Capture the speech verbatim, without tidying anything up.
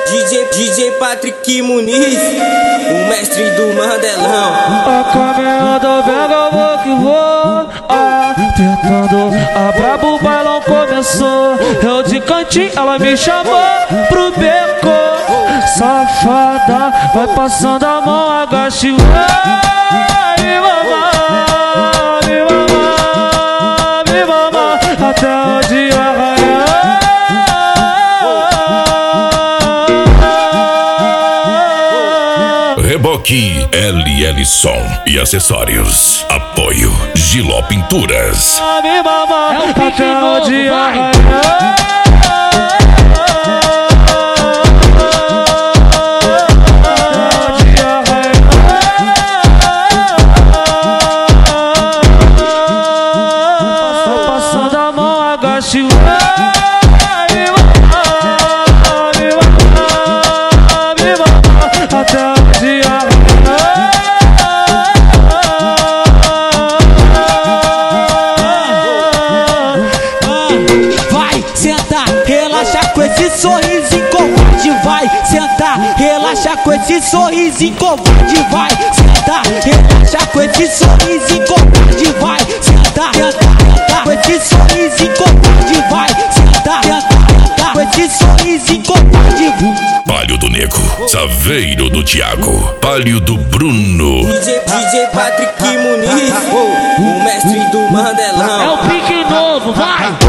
D J, D J Patrick Muniz, o mestre do Mandelão. A caminhada pega, vou que vou. Apertando a brabo, o bailão começou. Eu de cantinho, ela me chamou pro beco. Safada, vai passando a mão, agache o vai, me mamar, me mamar, me mamar, até o dia raiar. Reboque L L Som e acessórios. Apoio Giló Pinturas. Me mamar, até o dia raiar. Com esse sorrisinho covarde, vai sentar, relaxa com esse sorrisinho covarde, vai sentar, relaxa com esse sorrisinho covarde, vai sentar, sentar, com esse sorrisinho covarde, vai sentar, sentar, com esse sorrisinho covarde. Palio do Nego, Saveiro do Thiago, Palio do Bruno. D J, D J Patrick Muniz, o mestre do Mandelão. É o pique novo, vai!